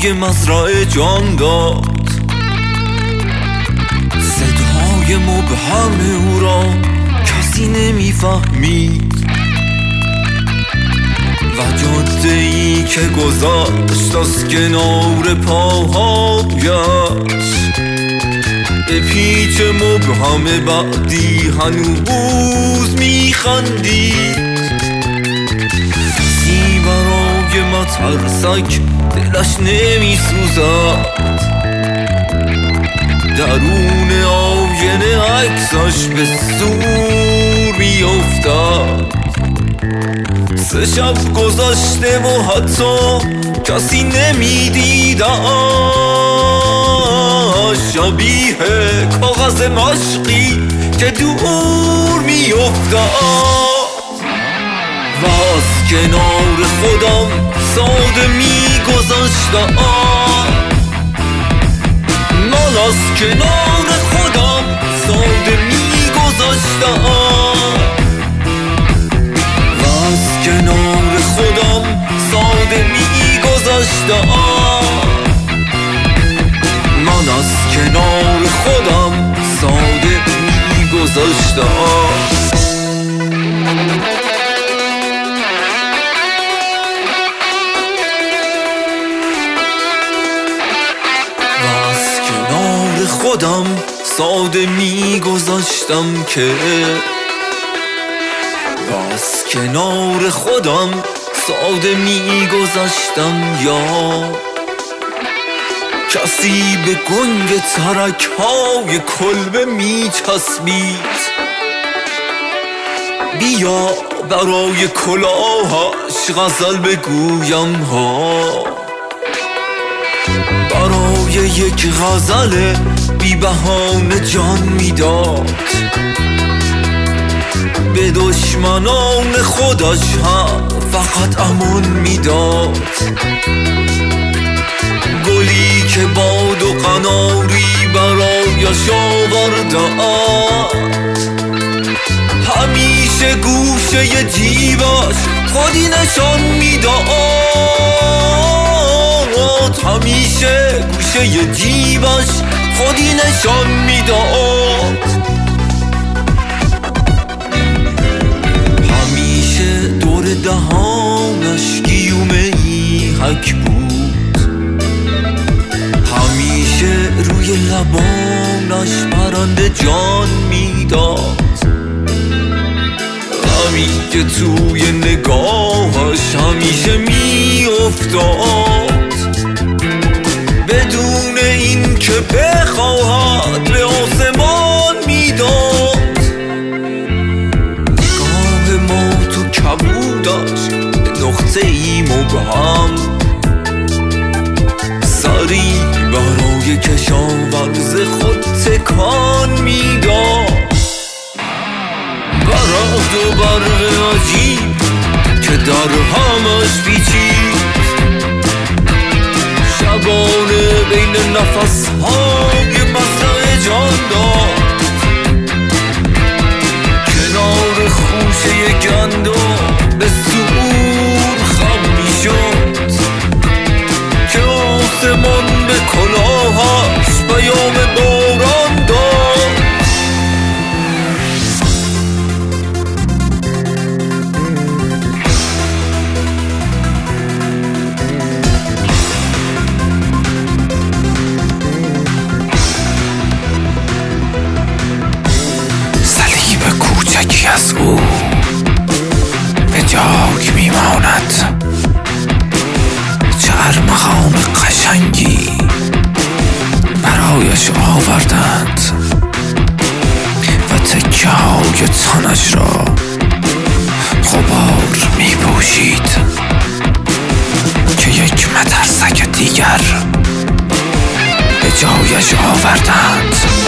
های مزرعه جان داد، صدای مبهم او را کسی نمیفهمید و جاده ای که گذشت از کنار پاهایش به پیچ مبهم بعدی هنوز میخندید. کسی برای مترسک دلش نمیسوزد، درون آینه عکسش به زور میافتد. 3 شب گذشته و حتی کسی نمیدیدش، شبیه کاغذ مشقی که دور میافتد. و از کنار خودم ساده میگذشتم، من از کنار خودم ساده میگذشتم، و از کنار خودم ساده میگذشتم، من از کنار خودم ساده میگذشتم. خودم ساده میگذاشتم که از کنار خودم ساده میگذاشتم، یا کسی به گنگ ترک‌های کلبه میچسبید. بیا برای کلاهش غزل بگویم ها، برای یک غزل بی بهانه جان میداد، به دشمنان خودش هم فقط امان میداد. گلی که باد و قناری برایش آوردند، همیشه گوشه جیبش خودی نشان میداد، همیشه گوشه جیبش خودی نشان میداد. همیشه دور دهانش گیومه ای حک بود، همیشه روی لبانش پرنده جان میداد. همین که توی نگاهش همیشه میافتاد، بدون این که بخواهد به آسمان میداد. نگاه ما تو کبودش به نقطه ای مبهم، سری برای کشاورز خود تکان میداد. برق و برق عجیب که در همش پیچید، شبانه بین نفس‌های مزرعه جان داد. کنار خوشه گندم به زور خم می‌شد که آسمان به کلاهش پیام باران داد. کوچکی از او به جاک میماند، چه ارمغان قشنگی برایش آوردند و تکه های تنش را غبار میپوشید که یک مترسک دیگر به جایش آوردند.